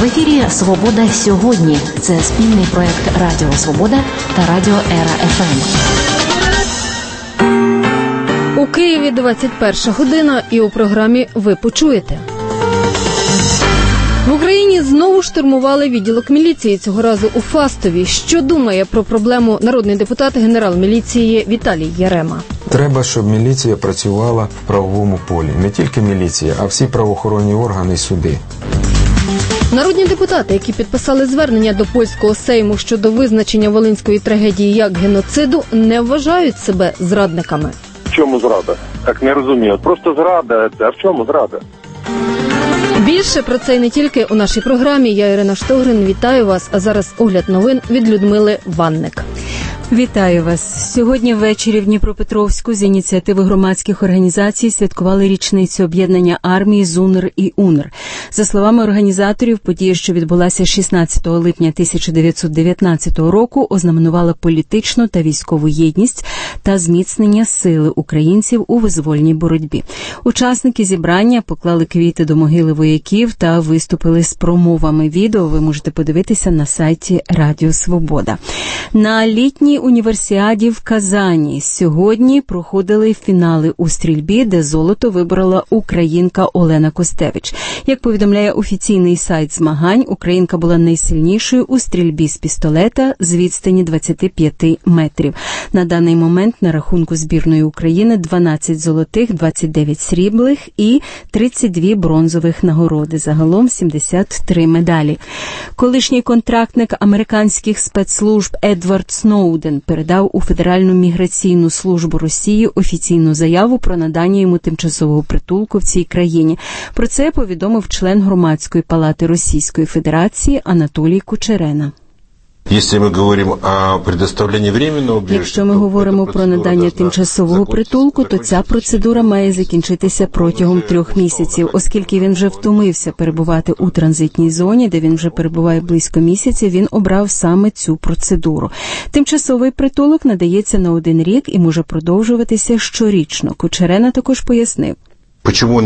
В ефірі «Свобода сьогодні». Це спільний проєкт Радіо Свобода та Радіо Ера ФМ. У Києві 21 година і у програмі «Ви почуєте». В Україні знову штурмували відділок міліції, цього разу у Фастові. Що думає про проблему народний депутат, генерал міліції Віталій Ярема? Треба, щоб міліція працювала в правовому полі. Не тільки міліція, а всі правоохоронні органи і суди. Народні депутати, які підписали звернення до польського Сейму щодо визначення волинської трагедії як геноциду, не вважають себе зрадниками. В чому зрада? Так не розумію. Просто зрада. А в чому зрада? Більше про це і не тільки у нашій програмі. Я Ірина Штогрин. Вітаю вас. А зараз огляд новин від Людмили Ванник. Вітаю вас. Сьогодні ввечері в Дніпропетровську з ініціативи громадських організацій святкували річницю об'єднання армії ЗУНР і УНР. За словами організаторів, подія, що відбулася 16 липня 1919 року, ознаменувала політичну та військову єдність та зміцнення сили українців у визвольній боротьбі. Учасники зібрання поклали квіти до могили вояків та виступили з промовами. Відео ви можете подивитися на сайті Радіо Свобода. На літній універсіаді в Казані сьогодні проходили фінали у стрільбі, де золото виборола українка Олена Костевич. Як повідомляє офіційний сайт змагань, українка була найсильнішою у стрільбі з пістолета з відстані 25 метрів. На даний момент на рахунку збірної України 12 золотих, 29 срібних і 32 бронзових нагороди. Загалом 73 медалі. Колишній контрактник американських спецслужб Едвард Сноуден передав у Федеральну міграційну службу Росії офіційну заяву про надання йому тимчасового притулку в цій країні. Про це повідомив член Громадської палати Російської Федерації Анатолій Кучерена. Якщо ми говоримо про надання тимчасового притулку, то ця процедура має закінчитися протягом 3 місяців, оскільки він вже втомився перебувати у транзитній зоні, де він вже перебуває близько місяця, він обрав саме цю процедуру. Тимчасовий притулок надається на 1 рік і може продовжуватися щорічно. Кучерена також пояснив. Чому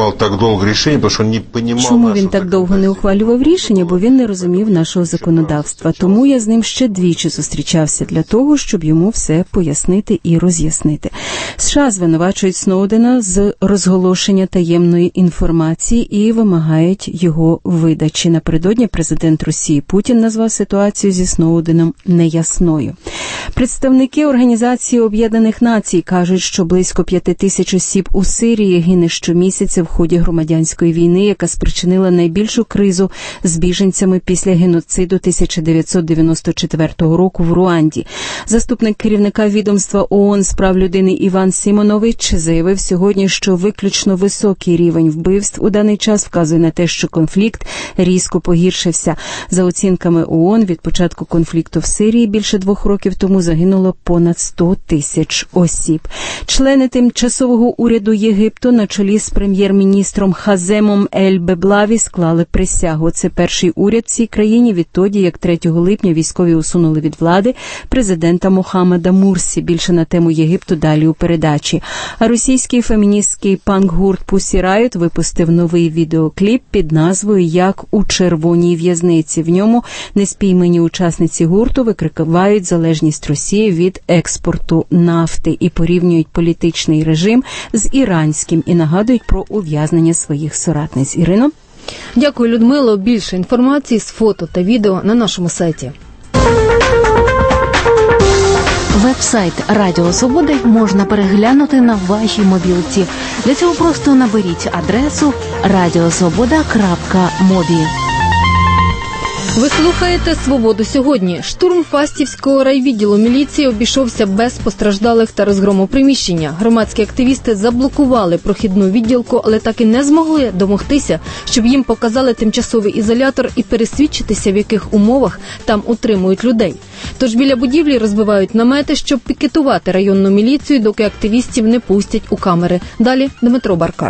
він так довго не ухвалював рішення? Бо він не розумів нашого законодавства. Тому я з ним ще 2 зустрічався для того, щоб йому все пояснити і роз'яснити. США звинувачують Сноудена з розголошення таємної інформації і вимагають його видачі. Напередодні президент Росії Путін назвав ситуацію зі Сноуденом неясною. Представники Організації Об'єднаних Націй кажуть, що близько 5000 осіб у Сирії гине щомісяця в ході громадянської війни, яка спричинила найбільшу кризу з біженцями після геноциду 1994 року в Руанді. Заступник керівника відомства ООН з прав людини Іван Сімонович заявив сьогодні, що виключно високий рівень вбивств у даний час вказує на те, що конфлікт різко погіршився. За оцінками ООН, від початку конфлікту в Сирії більше 2 років тому загинуло понад 100 тисяч осіб. Члени тимчасового уряду Єгипту на чолі з прем'єр-міністром Хаземом Ель-Беблаві склали присягу. Це перший уряд в цій країні відтоді, як 3 липня військові усунули від влади президента Мохаммеда Мурсі. Більше на тему Єгипту далі у передачі. А російський феміністський панк-гурт Pussy Riot випустив новий відеокліп під назвою «Як у червоній в'язниці». В ньому неспіймані учасниці гурту викривають залежність Росії від експорту нафти і порівнюють політичний режим з іранським і нагадують про ув'язнення своїх соратниць. Ірино? Дякую, Людмило. Більше інформації з фото та відео на нашому сайті. Веб-сайт Радіо Свободи можна переглянути на вашій мобілці. Для цього просто наберіть адресу radiosvoboda.mobi. Ви слухаєте «Свободу сьогодні». Штурм Фастівського райвідділу міліції обійшовся без постраждалих та розгрому приміщення. Громадські активісти заблокували прохідну відділку, але так і не змогли домогтися, щоб їм показали тимчасовий ізолятор і пересвідчитися, в яких умовах там утримують людей. Тож біля будівлі розбивають намети, щоб пікетувати районну міліцію, доки активістів не пустять у камери. Далі Дмитро Баркар.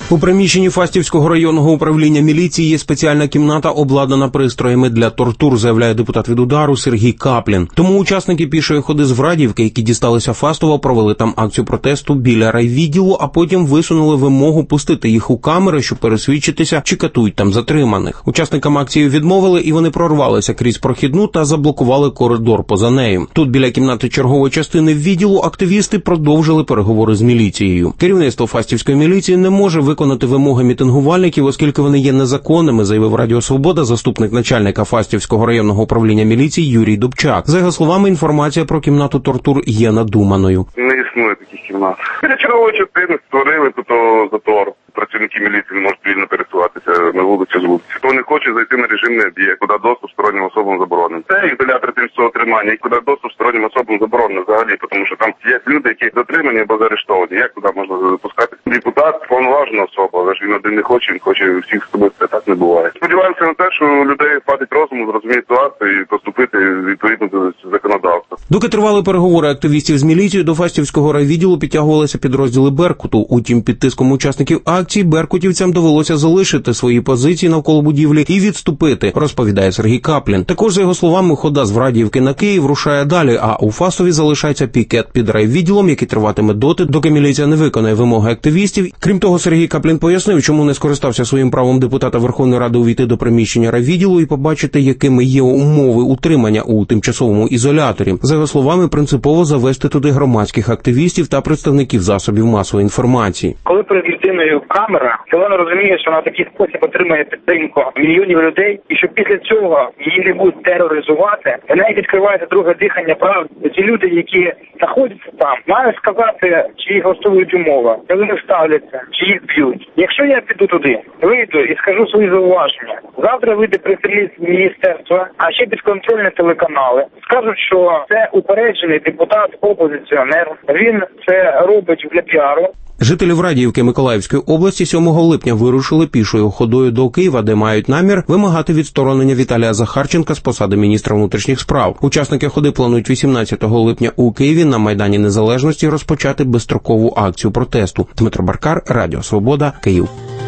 У приміщенні Фастівського районного управління міліції є спеціальна кімната, обладнана пристроями для тортур, заявляє депутат від «Удару» Сергій Каплін. Тому учасники пішої ходи з Врадіївки, які дісталися Фастова, провели там акцію протесту біля райвідділу, а потім висунули вимогу пустити їх у камери, щоб пересвідчитися, чи катують там затриманих. Учасникам акції відмовили, і вони прорвалися крізь прохідну та заблокували коридор поза нею. Тут біля кімнати чергової частини відділу активісти продовжили переговори з міліцією. Керівництво Фастівської міліції не може виконати вимоги мітингувальників, оскільки вони є незаконними, заявив Радіо Свобода заступник начальника Фастівського районного управління міліції Юрій Дубчак. За його словами, інформація про кімнату тортур є надуманою. Не існує таких кімнат. Для чергової частини створили тут затор. Працівники міліції не можуть вільно пересуватися на вулиці з вулиці. Хто не хоче зайти на режимний об'єкт, куди доступ стороннім особам заборонений. Це ізолятор тимчасового тримання, і куди доступ стороннім особам заборонений взагалі, тому що там є люди, які затримані або заарештовані. Як туди можна запускати? Депутат – повноважена особа, але ж він один не хоче, він хоче всіх з собою, це так не буває. Сподіваємося на те, що у людей хватить розуму, зрозуміти ситуацію і поступити відповідно до законодавства. Доки тривали переговори активістів з міліцією, до Фастівського райвідділу підтягувалися підрозділи «Беркуту». Утім, під тиском учасників акції беркутівцям довелося залишити свої позиції навколо будівлі і відступити, розповідає Сергій Каплін. Також, за його словами, хода з Врадіївки на Київ рушає далі, а у Фастові залишається пікет під райвідділом, який триватиме доти, доки міліція не виконає вимоги активістів. Крім того, Сергій Каплін пояснив, чому не скористався своїм правом депутата Верховної Ради увійти до приміщення райвідділу і побачити, якими є умови утримання у тимчасовому ізоляторі. За його словами, принципово завести туди громадських активістів та представників засобів масової інформації. Коли перед людиною камера, то вона розуміє, що на такий спосіб отримає підтримку мільйонів людей, і що після цього її не будуть тероризувати, в неї відкривається друге дихання правди. Ці люди, які знаходяться там, мають сказати, чи їх влаштовують умови, чи вони ставляться, чи їх б'ють. Якщо я піду туди, вийду і скажу свої зауваження, завтра вийде представник міністерства, а ще підконтрольні телеканали, скажуть, що це упереджений депутат, опозиціонер, він це робить для піару. Жителі Врадіївки Миколаївської області 7 липня вирушили пішою ходою до Києва, де мають намір вимагати відсторонення Віталія Захарченка з посади міністра внутрішніх справ. Учасники ходи планують 18 липня у Києві на Майдані Незалежності розпочати безстрокову акцію протесту. Дмитро Баркар, Радіо Свобода, Київ.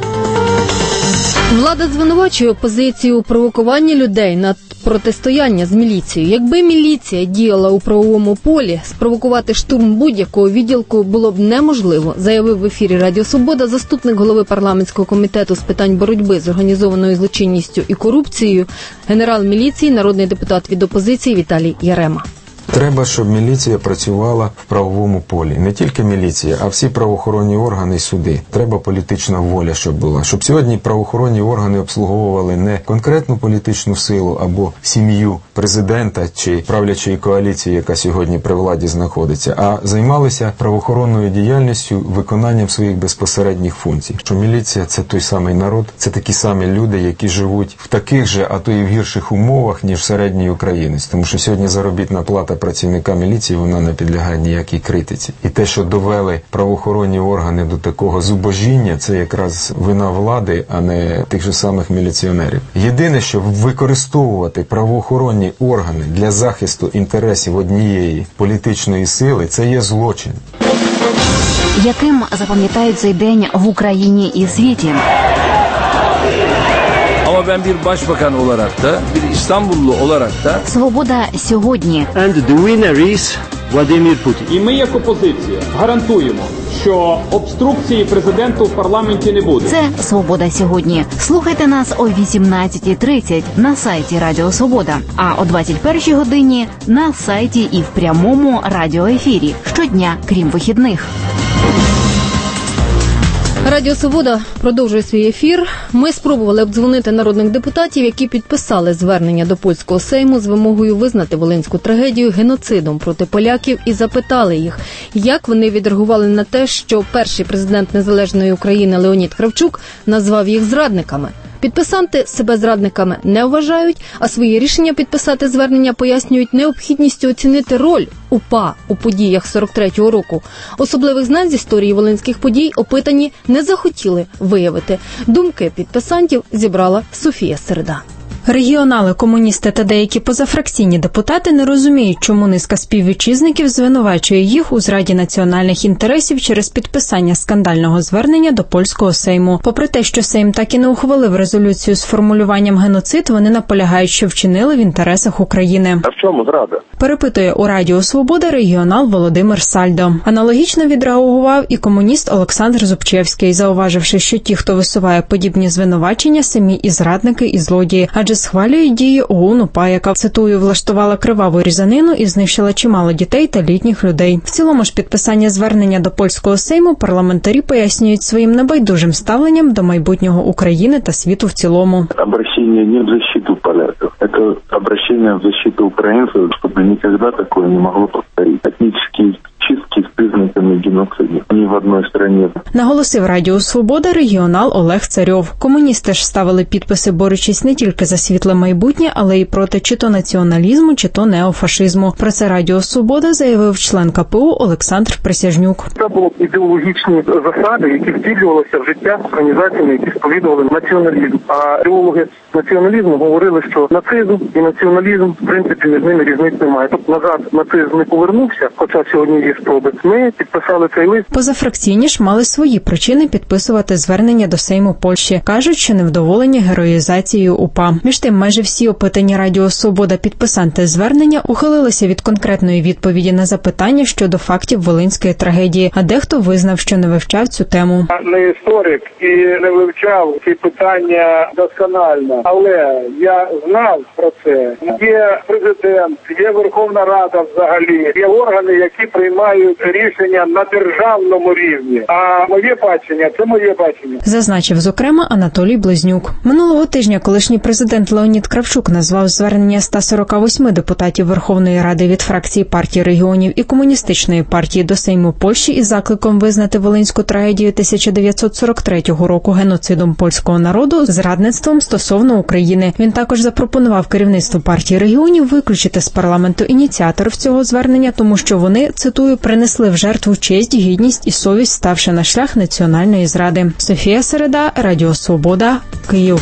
Влада звинувачує опозицію у провокуванні людей на протистояння з міліцією. Якби міліція діяла у правовому полі, спровокувати штурм будь-якого відділку було б неможливо, заявив в ефірі Радіо Свобода заступник голови парламентського комітету з питань боротьби з організованою злочинністю і корупцією, генерал міліції, народний депутат від опозиції Віталій Ярема. Треба, щоб міліція працювала в правовому полі. Не тільки міліція, а всі правоохоронні органи і суди. Треба політична воля, щоб була. Щоб сьогодні правоохоронні органи обслуговували не конкретну політичну силу або сім'ю президента чи правлячої коаліції, яка сьогодні при владі знаходиться, а займалися правоохоронною діяльністю, виконанням своїх безпосередніх функцій. Що міліція – це той самий народ, це такі самі люди, які живуть в таких же, а то і в гірших умовах, ніж середній українець. Тому що сьогодні заробітна плата працівника міліції, вона не підлягає ніякій критиці. І те, що довели правоохоронні органи до такого зубожіння, це якраз вина влади, а не тих же самих міліціонерів. Єдине, що використовувати правоохоронні органи для захисту інтересів однієї політичної сили, це є злочин. Яким запам'ятають цей день в Україні і світі? Ama ben bir başbakan olarak da, bir İstanbullu olarak da Свобода сьогодні. And the winner is Vladimir Putin. І ми як опозиція гарантуємо, що обструкції президенту в парламенті не буде. Це «Свобода сьогодні». Слухайте нас о 18:30 на сайті Радіо Свобода, а о 21 годині на сайті і в прямому радіоефірі щодня, крім вихідних. Радіо Свобода продовжує свій ефір. Ми спробували обдзвонити народних депутатів, які підписали звернення до польського Сейму з вимогою визнати волинську трагедію геноцидом проти поляків і запитали їх, як вони відреагували на те, що перший президент незалежної України Леонід Кравчук назвав їх зрадниками. Підписанти себе зрадниками не вважають, а своє рішення підписати звернення пояснюють необхідністю оцінити роль УПА у подіях 43-го року. Особливих знань з історії волинських подій опитані не захотіли виявити. Думки підписантів зібрала Софія Середа. Регіонали, комуністи та деякі позафракційні депутати не розуміють, чому низка співвітчизників звинувачує їх у зраді національних інтересів через підписання скандального звернення до польського Сейму. Попри те, що Сейм так і не ухвалив резолюцію з формулюванням «геноцид», вони наполягають, що вчинили в інтересах України. А в чому зрада? Перепитує у Радіо Свобода регіонал Володимир Сальдо. Аналогічно відреагував і комуніст Олександр Зубчевський, зауваживши, що ті, хто висуває подібні звинувачення, самі і зрадники, і злодії, адже схвалюють дії ОУН-УПА, яка, цитую, влаштувала криваву різанину і знищила чимало дітей та літніх людей. В цілому ж підписання звернення до польського Сейму парламентарі пояснюють своїм небайдужим ставленням до майбутнього України та світу в цілому. Обращение не в защиту поляков, это обращение в защиту украинцев, чтобы никогда такое не могло повторить. Этнические чистки с признаками геноцида ни в одной стране. Наголосив Радіо Свобода регіонал Олег Царьов. Комуністи ж ставили підписи, борючись не тільки за світле майбутнє, але й проти чи то націоналізму, чи то неофашизму. Про це Радіо Свобода заявив член КПУ Олександр Присяжнюк. Це були ідеологічні засади, які втілювалися в життя з організаціями, які сповідували націоналізм. А ідеологи націоналізму говорили, що нацизм і націоналізм, в принципі, між ними різниць немає. Тобто назад нацизм не повернувся, хоча сьогодні є спроби. Ми підписали цей лист. Позафракційні ж мали свої причини підписувати звернення до Сейму Польщі. Кажуть, що невдоволені героїзацією УПА. Між тим, майже всі опитані Радіо Свобода підписанти звернення ухилилися від конкретної відповіді на запитання щодо фактів волинської трагедії, а дехто визнав, що не вивчав цю тему. Не історик і не вивчав ці питання досконально, але я знав про це. Є президент, є Верховна Рада взагалі, є органи, які приймають рішення на державному рівні. А моє бачення – це моє бачення. Зазначив, зокрема, Анатолій Близнюк. Минулого тижня колишній президент Леонід Кравчук назвав звернення 148 депутатів Верховної Ради від фракції партії регіонів і Комуністичної партії до Сейму Польщі із закликом визнати волинську трагедію 1943 року геноцидом польського народу зрадництвом стосовно України. Він також запропонував керівництву партії регіонів виключити з парламенту ініціаторів цього звернення, тому що вони, цитую, принесли в жертву честь, гідність і совість, ставши на шлях національної зради. Софія Середа, Радіо Свобода, Київ.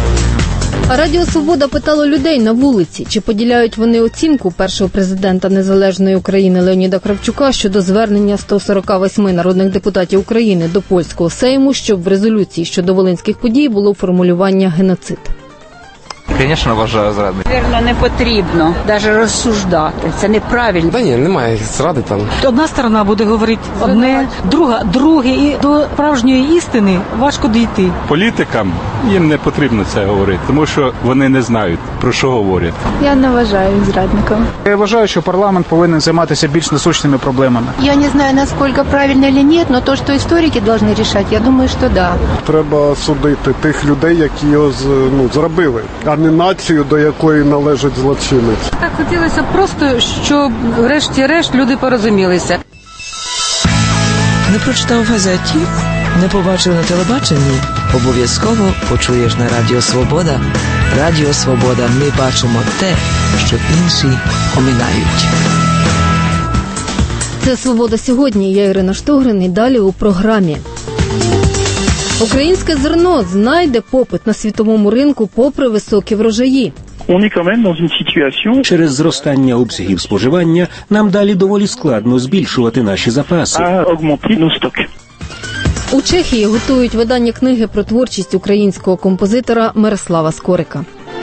А Радіо Свобода питало людей на вулиці, чи поділяють вони оцінку першого президента Незалежної України Леоніда Кравчука щодо звернення 148 народних депутатів України до польського Сейму, щоб в резолюції щодо волинських подій було формулювання «геноцид». Звісно, вважаю зрадою. Вірно, не потрібно навіть розсуждати. Це неправильно. Та ні, немає зради там. Одна сторона буде говорити одне, друге, і до справжньої істини важко дійти. Політикам їм не потрібно це говорити, тому що вони не знають, про що говорять. Я не вважаю зрадником. Я вважаю, що парламент повинен займатися більш насущними проблемами. Я не знаю, наскільки правильно чи ні, але те, що історики повинні вирішати, я думаю, що да. Треба судити тих людей, які його зробили, а не націю, до якої належить злочинець. Так хотілося просто, щоб врешті-решт люди порозумілися. Не прочитав в газеті, не побачив на телебаченні, обов'язково почуєш на Радіо Свобода. Радіо Свобода, ми бачимо те, що інші оминають. Це «Свобода сьогодні». Я Ірина Штогрин і далі у програмі. Українське зерно знайде попит на світовому ринку попри високі врожаї. Через зростання обсягів споживання нам далі доволі складно збільшувати наші запаси. У Чехії готують видання книги про творчість українського композитора Мирослава Скорика.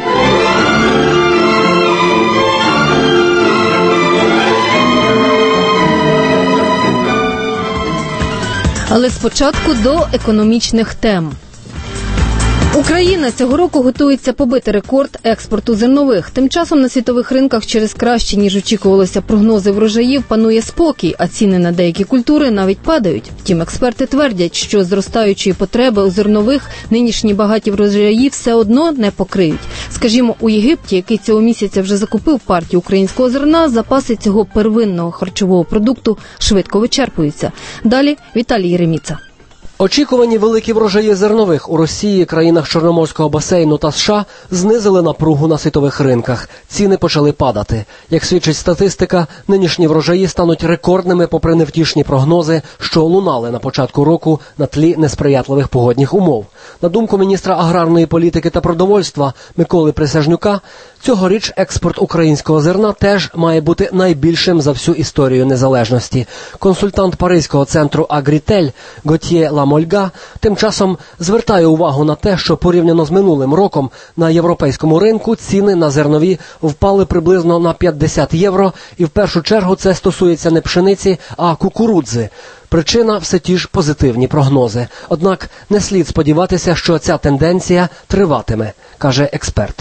Але спочатку до економічних тем. Україна цього року готується побити рекорд експорту зернових. Тим часом на світових ринках через кращі, ніж очікувалося, прогнози врожаїв панує спокій, а ціни на деякі культури навіть падають. Втім, експерти твердять, що зростаючої потреби у зернових нинішні багаті врожаї все одно не покриють. Скажімо, у Єгипті, який цього місяця вже закупив партію українського зерна, запаси цього первинного харчового продукту швидко вичерпуються. Далі Віталій Єреміца. Очікувані великі врожаї зернових у Росії, країнах Чорноморського басейну та США знизили напругу на світових ринках. Ціни почали падати. Як свідчить статистика, нинішні врожаї стануть рекордними попри невтішні прогнози, що лунали на початку року на тлі несприятливих погодних умов. На думку міністра аграрної політики та продовольства Миколи Присяжнюка, цьогоріч експорт українського зерна теж має бути найбільшим за всю історію незалежності. Консультант Паризького центру «Агрітель» Готьє Ламольга тим часом звертає увагу на те, що порівняно з минулим роком на європейському ринку ціни на зернові впали приблизно на 50 євро, і в першу чергу це стосується не пшениці, а кукурудзи. Причина – все ті ж позитивні прогнози. Однак не слід сподіватися, що ця тенденція триватиме, каже експерт.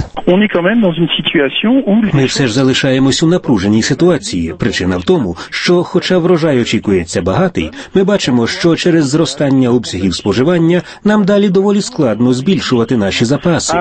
Ми все ж залишаємось у напруженій ситуації. Причина в тому, що хоча врожай очікується багатий, ми бачимо, що через зростання обсягів споживання нам далі доволі складно збільшувати наші запаси.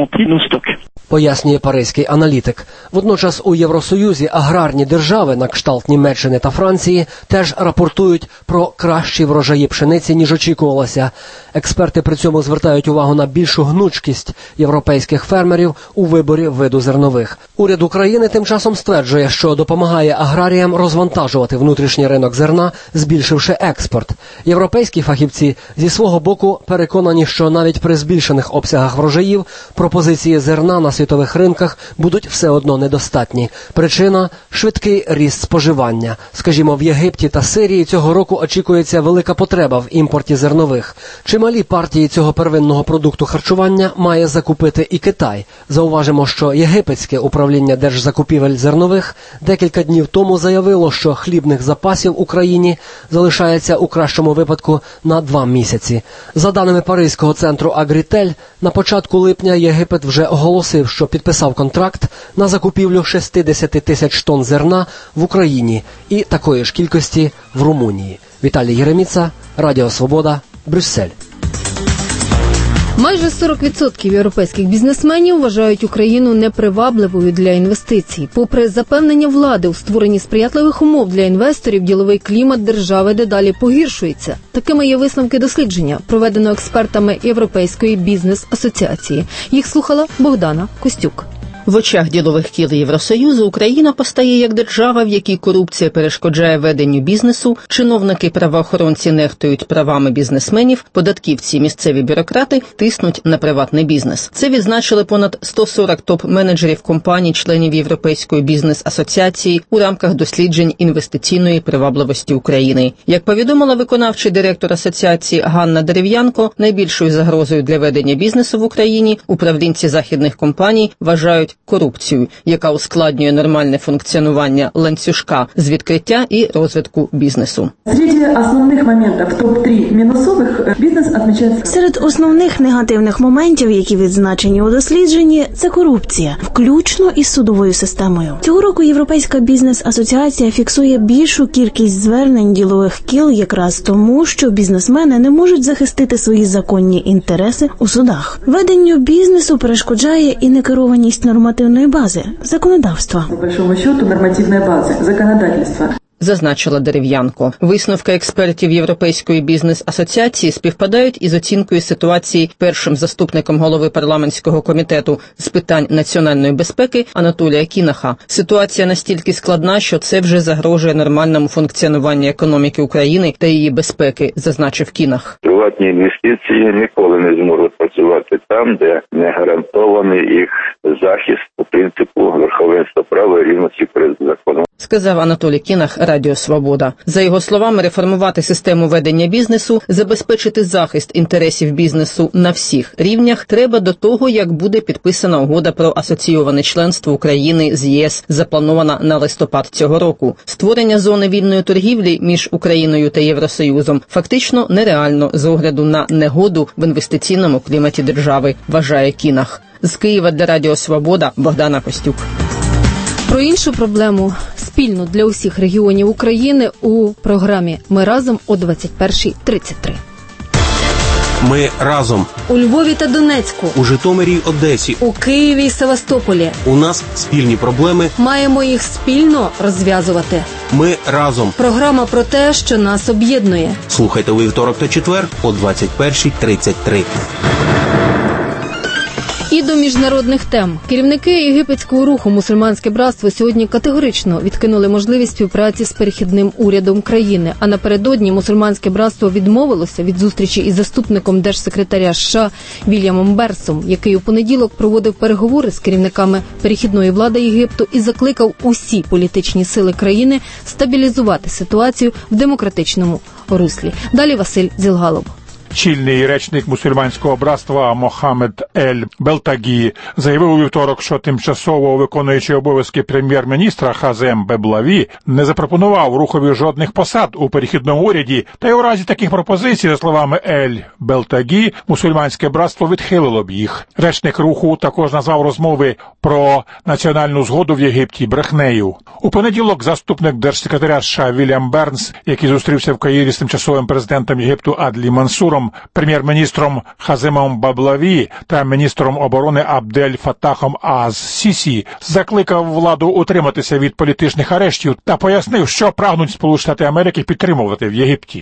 Пояснює паризький аналітик. Водночас у Євросоюзі аграрні держави на кшталт Німеччини та Франції теж рапортують про кращі врожаї пшениці, ніж очікувалося. Експерти при цьому звертають увагу на більшу гнучкість європейських фермерів у виборі виду зернових. Уряд України тим часом стверджує, що допомагає аграріям розвантажувати внутрішній ринок зерна, збільшивши експорт. Європейські фахівці зі свого боку переконані, що навіть при збільшених обсягах врожаїв пропозиції зерна на світових ринках будуть все одно недостатні. Причина – швидкий ріст споживання. Скажімо, в Єгипті та Сирії цього року очікується велика потреба в імпорті зернових. Чималі партії цього первинного продукту харчування має закупити і Китай. Зауважимо, що єгипетське управління держзакупівель зернових декілька днів тому заявило, що хлібних запасів в Україні залишається у кращому випадку на 2 місяці. За даними Паризького центру «Агрітель», на початку липня Єгипет вже оголосив, що підписав контракт на закупівлю 60 тисяч тонн зерна в Україні і такої ж кількості в Румунії. Віталій Єреміца, Радіо Свобода, Брюссель. Майже 40% європейських бізнесменів вважають Україну непривабливою для інвестицій. Попри запевнення влади у створенні сприятливих умов для інвесторів, діловий клімат держави дедалі погіршується. Такими є висновки дослідження, проведеного експертами Європейської бізнес-асоціації. Їх слухала Богдана Костюк. В очах ділових кіл Євросоюзу Україна постає як держава, в якій корупція перешкоджає веденню бізнесу, чиновники правоохоронці нехтують правами бізнесменів, податківці і місцеві бюрократи тиснуть на приватний бізнес. Це відзначили понад 140 топ-менеджерів компаній, членів Європейської бізнес-асоціації у рамках досліджень інвестиційної привабливості України. Як повідомила виконавчий директор асоціації Ганна Дерев'янко, найбільшою загрозою для ведення бізнесу в Україні управлінці західних компаній вважають корупцію, яка ускладнює нормальне функціонування ланцюжка з відкриття і розвитку бізнесу. Серед основних негативних моментів, які відзначені у дослідженні, це корупція, включно із судовою системою. Цього року Європейська бізнес-асоціація фіксує більшу кількість звернень ділових кіл якраз тому, що бізнесмени не можуть захистити свої законні інтереси у судах. Веденню бізнесу перешкоджає і некерованість нормативної бази, законодавства. По большому счету, нормативної бази, законодательства. Зазначила Дерев'янко. Висновки експертів Європейської бізнес-асоціації співпадають із оцінкою ситуації першим заступником голови парламентського комітету з питань національної безпеки Анатолія Кінаха. Ситуація настільки складна, що це вже загрожує нормальному функціонуванню економіки України та її безпеки, зазначив Кінах. Приватні інвестиції ніколи не зможуть працювати там, де не гарантований їх захист по принципу верховенства права і рівності перед законом. Сказав Анатолій Кінах, Радіо Свобода. За його словами, реформувати систему ведення бізнесу, забезпечити захист інтересів бізнесу на всіх рівнях треба до того, як буде підписана угода про асоційоване членство України з ЄС, запланована на листопад цього року. Створення зони вільної торгівлі між Україною та Євросоюзом фактично нереально з огляду на негоду в інвестиційному кліматі держави, вважає Кінах. З Києва для Радіо Свобода, Богдана Костюк. Про іншу проблему спільну для усіх регіонів України у програмі «Ми разом» о 21:33. Ми разом. У Львові та Донецьку. У Житомирі й Одесі. У Києві й Севастополі. У нас спільні проблеми. Маємо їх спільно розв'язувати. Ми разом. Програма про те, що нас об'єднує. Слухайте у вівторок та четвер о 21:33. І до міжнародних тем. Керівники єгипетського руху «Мусульманське братство» сьогодні категорично відкинули можливість співпраці з перехідним урядом країни. А напередодні «Мусульманське братство» відмовилося від зустрічі із заступником держсекретаря США Вільямом Бернсом, який у понеділок проводив переговори з керівниками перехідної влади Єгипту і закликав усі політичні сили країни стабілізувати ситуацію в демократичному руслі. Далі Василь Зілгалов. Чільний речник мусульманського братства Мохаммед Ель-Белтагі заявив у вівторок, що тимчасово виконуючий обов'язки прем'єр-міністра Хазем Беблаві не запропонував рухові жодних посад у перехідному уряді, та й у разі таких пропозицій, за словами Ель-Белтагі, мусульманське братство відхилило б їх. Речник руху також назвав розмови про національну згоду в Єгипті брехнею. У понеділок заступник держсекретаря США Вільям Бернс, який зустрівся в Каїрі з тимчасовим президентом Єгипту Адлі Мансуром, прем'єр-міністром Хаземом Баблаві та міністром оборони Абдель Фаттахом Аз-Сісі, закликав владу утриматися від політичних арештів та пояснив, що прагнуть Сполучені Штати Америки підтримувати в Єгипті.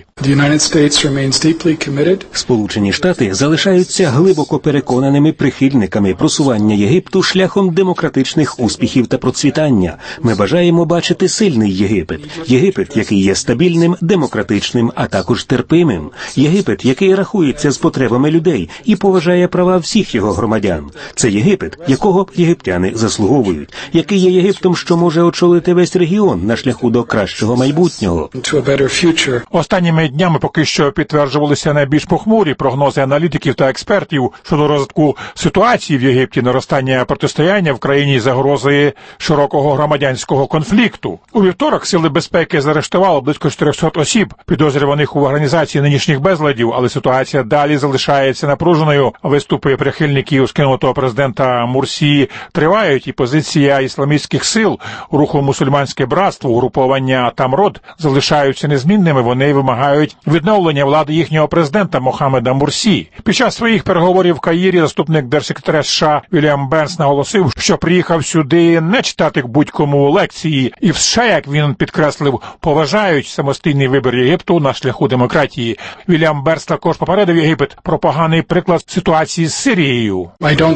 Сполучені Штати залишаються глибоко переконаними прихильниками просування Єгипту шляхом демократичних успіхів та процвітання. Ми бажаємо бачити сильний Єгипет. Єгипет, який є стабільним, демократичним, а також терпимим. Єгипет, який рахується з потребами людей і поважає права всіх його громадян. Це Єгипет, якого єгиптяни заслуговують, який є Єгиптом, що може очолити весь регіон на шляху до кращого майбутнього. Останніми днями поки що підтверджувалися найбільш похмурі прогнози аналітиків та експертів щодо розвитку ситуації в Єгипті, наростання протистояння в країні, загрози широкого громадянського конфлікту. У вівторок сили безпеки заарештували близько 400 осіб, підозрюваних у організації нинішніх безладів, але ситуація далі залишається напруженою. Виступи прихильників скинутого президента Мурсі тривають, і позиція ісламістських сил руху «Мусульманське братство», угруповання Тамрод, залишаються незмінними. Вони вимагають відновлення влади їхнього президента Мохаммеда Мурсі. Під час своїх переговорів в Каїрі заступник держсекретаря США Вільям Бернс наголосив, що приїхав сюди не читати будь-кому лекції. І в США, як він підкреслив, поважають самостійний вибір Єгипту на шляху демократії. Вільям Бернс також попередив Єгипет про поганий приклад ситуації з Сирією.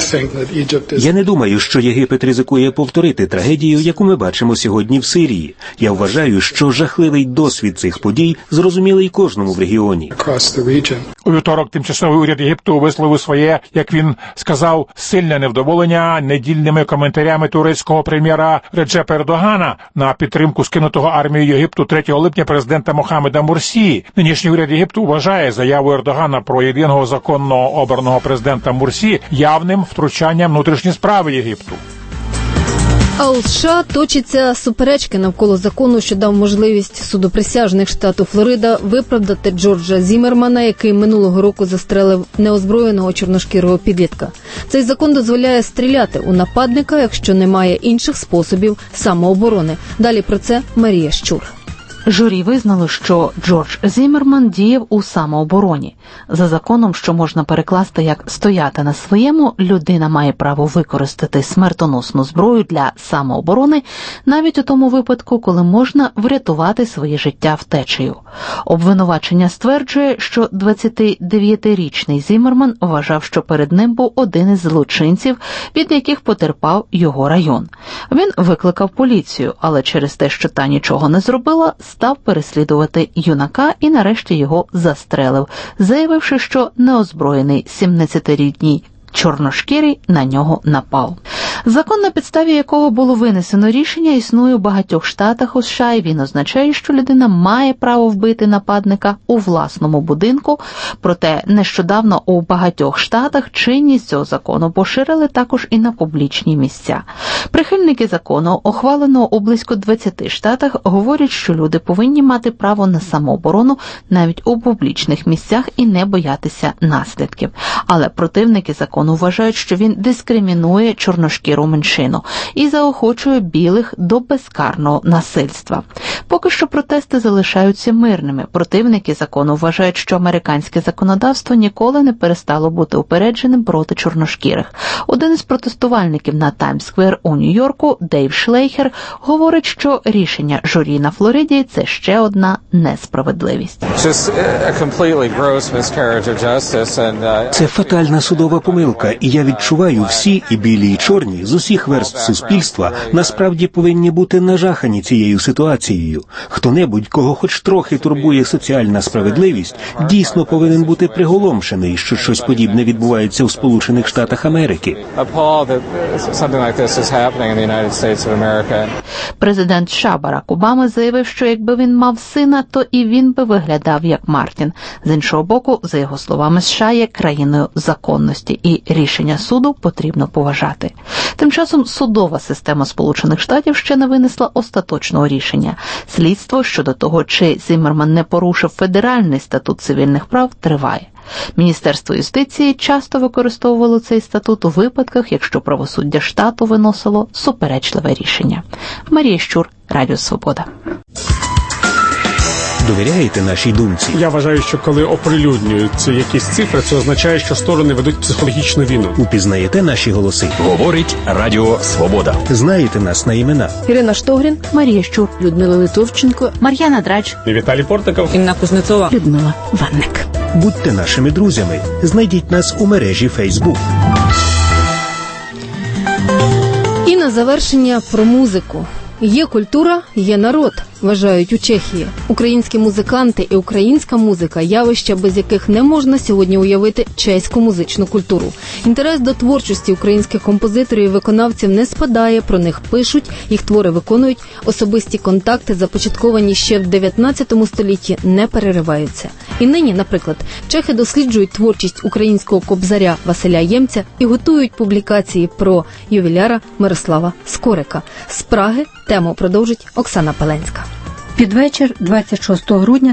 Я не думаю, що Єгипет ризикує повторити трагедію, яку ми бачимо сьогодні в Сирії. Я вважаю, що жахливий досвід цих подій зрозумілий кожному в регіоні. У вівторок тимчасовий уряд Єгипту висловив своє, як він сказав, сильне невдоволення недільними коментарями турецького прем'єра Реджепа Ердогана на підтримку скинутого армією Єгипту 3 липня президента Мохаммеда Мурсі. Нинішній уряд Єгипту вважає заяву Ердогана про єдиного законно обраного президента Мурсі явним втручанням внутрішні справи Єгипту. А у США точаться суперечки навколо закону, що дав можливість суду присяжних штату Флорида виправдати Джорджа Зіммермана, який минулого року застрелив неозброєного чорношкірого підлітка. Цей закон дозволяє стріляти у нападника, якщо немає інших способів самооборони. Далі про це Марія Щур. Журі визнало, що Джордж Зіммерман діяв у самообороні. За законом, що можна перекласти як «стояти на своєму», людина має право використати смертоносну зброю для самооборони навіть у тому випадку, коли можна врятувати своє життя втечею. Обвинувачення стверджує, що 29-річний Зіммерман вважав, що перед ним був один із злочинців, від яких потерпав його район. Він викликав поліцію, але через те, що та нічого не зробила, став переслідувати юнака і нарешті його застрелив, заявивши, що неозброєний 17-річний чорношкірий на нього напав. Закон, на підставі якого було винесено рішення, існує у багатьох штатах у США, і він означає, що людина має право вбити нападника у власному будинку, проте нещодавно у багатьох штатах чинність цього закону поширили також і на публічні місця. Прихильники закону, ухваленого у близько 20 штатах, говорять, що люди повинні мати право на самооборону навіть у публічних місцях і не боятися наслідків. Але противники закону вважають, що він дискримінує чорношкірих чорношкіру меншину і заохочує білих до безкарного насильства. Поки що протести залишаються мирними. Противники закону вважають, що американське законодавство ніколи не перестало бути упередженим проти чорношкірих. Один із протестувальників на Таймс-сквер у Нью-Йорку, Дейв Шлейхер, говорить, що рішення журі на Флориді – це ще одна несправедливість. Це фатальна судова помилка, і я відчуваю, всі, і білі, і чорні, з усіх верств суспільства, насправді повинні бути нажахані цією ситуацією. Хто-небудь, кого хоч трохи турбує соціальна справедливість, дійсно повинен бути приголомшений, що щось подібне відбувається у Сполучених Штатах Америки. Президент США Барак Обама заявив, що якби він мав сина, то і він би виглядав як Мартін. З іншого боку, за його словами, США є країною законності, і рішення суду потрібно поважати. Тим часом судова система Сполучених Штатів ще не винесла остаточного рішення. Слідство щодо того, чи Зіммерман не порушив федеральний статут цивільних прав, триває. Міністерство юстиції часто використовувало цей статут у випадках, якщо правосуддя штату виносило суперечливе рішення. Марія Щур, Радіо Свобода. Довіряєте нашій думці? Я вважаю, що коли оприлюднюються якісь цифри, це означає, що сторони ведуть психологічну війну. Упізнаєте наші голоси? Говорить Радіо Свобода. Знаєте нас на імена? Ірина Штогрін, Марія Щур, Людмила Литовченко, Мар'яна Драч І Віталій Портников. Інна Кузнецова, Людмила Ванник. Будьте нашими друзями. Знайдіть нас у мережі Facebook. І на завершення про музику. Є культура, є народ, вважають у Чехії. Українські музиканти і українська музика – явища, без яких не можна сьогодні уявити чеську музичну культуру. Інтерес до творчості українських композиторів і виконавців не спадає, про них пишуть, їх твори виконують, особисті контакти, започатковані ще в 19 столітті, не перериваються. І нині, наприклад, чехи досліджують творчість українського кобзаря Василя Ємця і готують публікації про ювіляра Мирослава Скорика. З Праги тему продовжить Оксана Паленська. Під вечір 26 грудня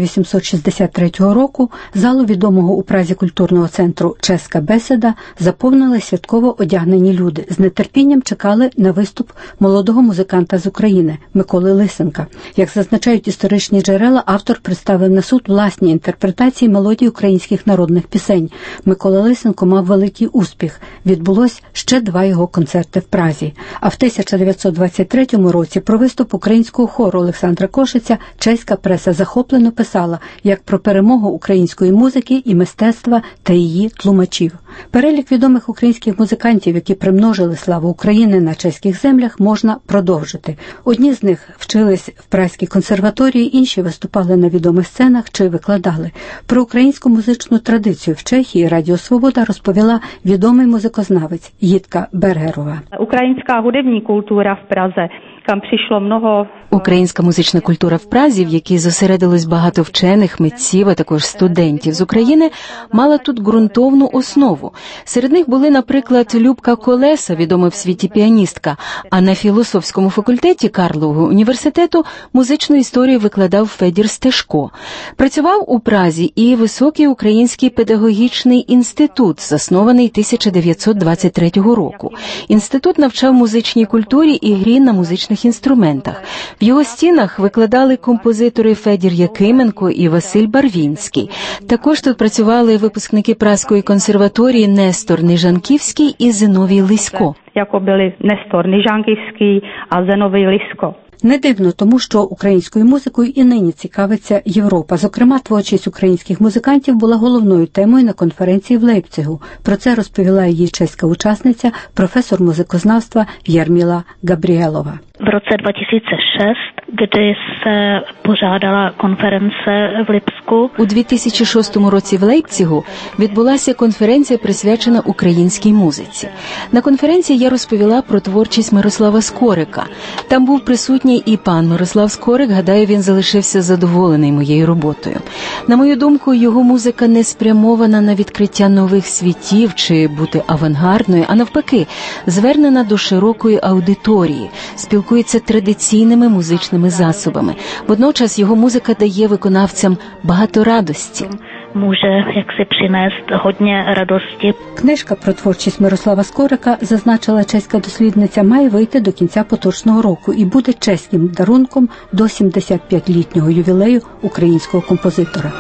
1863 року залу відомого у Празі культурного центру «Чеська беседа» заповнили святково одягнені люди. З нетерпінням чекали на виступ молодого музиканта з України Миколи Лисенка. Як зазначають історичні джерела, автор представив на суд власні інтерпретації мелодій українських народних пісень. Микола Лисенко мав великий успіх. Відбулось ще 2 його концерти в Празі. А в 1923 році про виступ українського хору Олександра Кошиця чеська преса захоплено писала як про перемогу української музики і мистецтва та її тлумачів. Перелік відомих українських музикантів, які примножили славу України на чеських землях, можна продовжити. Одні з них вчились в Празькій консерваторії, інші виступали на відомих сценах чи викладали. Про українську музичну традицію в Чехії Радіо Свобода розповіла відомий музикознавець Їдка Бергерова. Українська художня культура в Празі. Там прийшло много... Українська музична культура в Празі, в якій зосередилось багато вчених, митців, а також студентів з України, мала тут ґрунтовну основу. Серед них були, наприклад, Любка Колеса, відома в світі піаністка, а на філософському факультеті Карлового університету музичну історію викладав Федір Стешко. Працював у Празі і Високий український педагогічний інститут, заснований 1923 року. Інститут навчав музичній культурі і грі на музичних інструментах. В його стінах викладали композитори Федір Якименко і Василь Барвінський. Також тут працювали випускники Празької консерваторії Нестор Нижанківський і Зиновій Лисько. Як були Нестор Нижанківський а Зиновій Лисько. Не дивно, тому що українською музикою і нині цікавиться Європа. Зокрема, творчість українських музикантів була головною темою на конференції в Лейпцигу. Про це розповіла її чеська учасниця, професор музикознавства Ярміла Габріелова. В році 2006, kdy se pořádala konference v Lipsku. У 2006 році в Лейпцигу відбулася конференція, присвячена українській музиці. На конференції я розповіла про творчість Мирослава Скорика. Там був присутній і пан Мирослав Скорик, гадаю, він залишився задоволений моєю роботою. На мою думку, його музика не спрямована на відкриття нових світів чи бути авангардною, а навпаки, звернена до широкої аудиторії, спілкується традиційними музичними засобами. Водночас його музика дає виконавцям багато радості. může jaksi přinést hodně radosti. Книжка про творчість Мирослава Скорика, зазначила чеська дослідниця, має вийти до кінця поточного року і буде чеським дарунком до 75-літнього ювілею українського композитора.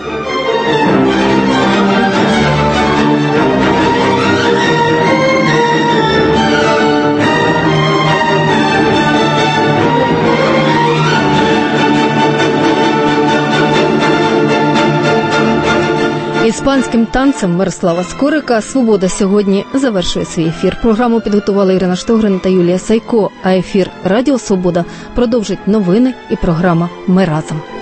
Іспанським танцем Мирослава Скорика «Свобода сьогодні» завершує свій ефір. Програму підготували Ірина Штогрин та Юлія Сайко, а ефір «Радіо Свобода» продовжить новини і програма «Ми разом».